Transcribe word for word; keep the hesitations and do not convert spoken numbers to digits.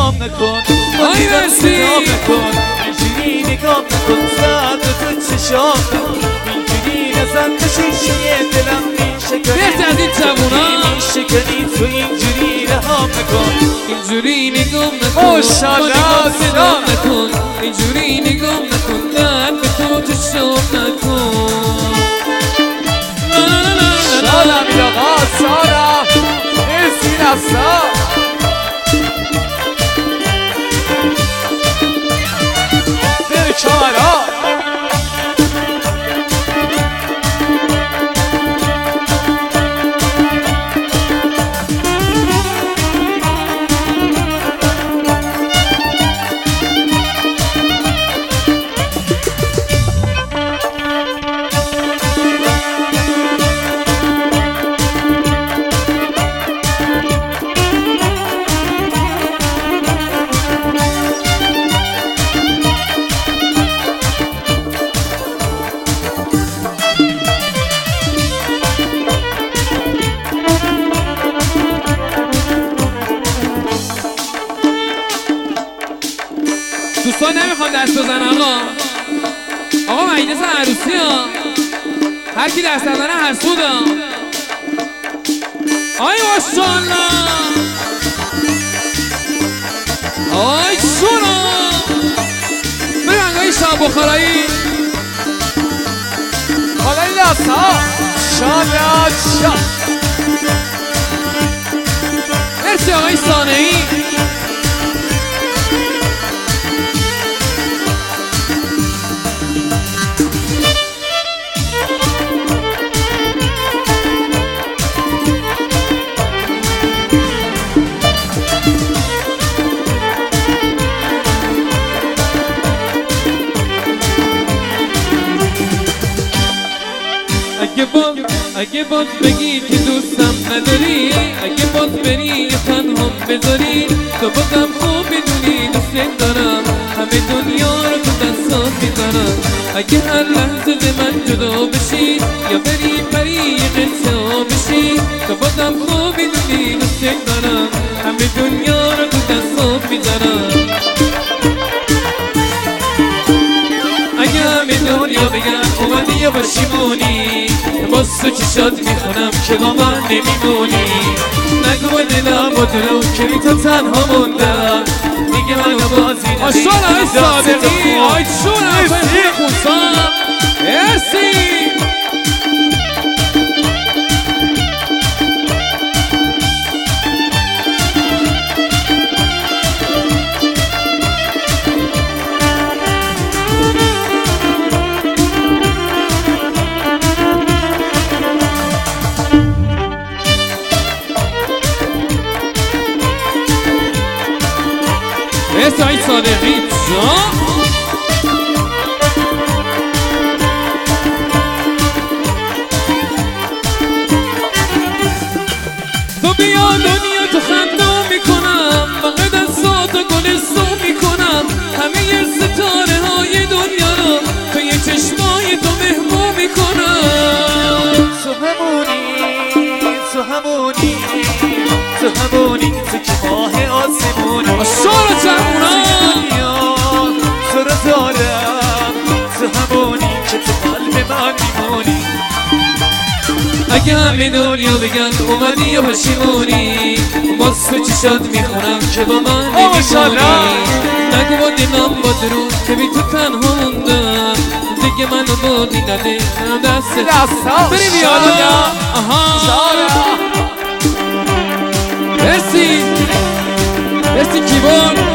نگام نکن آی مرسی نگام نکن اینجوری نگام نکن زرد تو چشام نکن اینجوری نزن به شیشه دلم میشکنی بهتر از این جوونا میشکنی تو اینجوری رهام نکن اینجوری نگام نکن ماشاءالله نگام نکن اینجوری نگام نکن درد به تو چشام نکن شادم این آقا سارا مرسی دستا دل کامرا دوستان نمیخوام دست بزن آقا آقا مجلس عروسی ها هر کی دست بزنه حسود ها آی ماشاءالله آی شورا بریم انگاهی شاه بخارایی خالای دست ها شاد شاد مرسی آقای صانعی اگه باز اگه باز بگی که دوستم نداری اگه باز بری تنها بذاری تو بازم خوب بدونی دوست دارم همه دنیا رو تو دستات میذارم اگه هر لحظه ز من جدا بشی یا بری طریق انتها بشی تو بازم خوب بدونی دوست دارم همه دنیا رو تو دستات میذارم اگه همه دنیا بگن اومدی یا باشیمونی باز تو چشات میخونم که با من نمیمونی نگو با دلم با دلو که بی تو تنها موندم میگه منو بازی ندی آشان های صادقی آی چون های خونسان مرسی مرسی آی صادقی جان تو بیا دنیا تو خندام میکنم بقیه دستات و گلستون میکنم همه ستاره های دنیا رو توی چشمای تو مهمون میکنم تو همونی تو همونی تو همونی تو که ماه آسمونی آشارا جمعونا تو رو دارم تو همونی که تو قلب من میمونی اگه همه دنیا بگن اومدی یا پشیمونی باز تو چشات میخونم که با من نمیمونی نگو با دلم با درون که بی تو تنها موندم دیگه منو بردی نده دست بریم یادا آها مرسی مرسی کیبون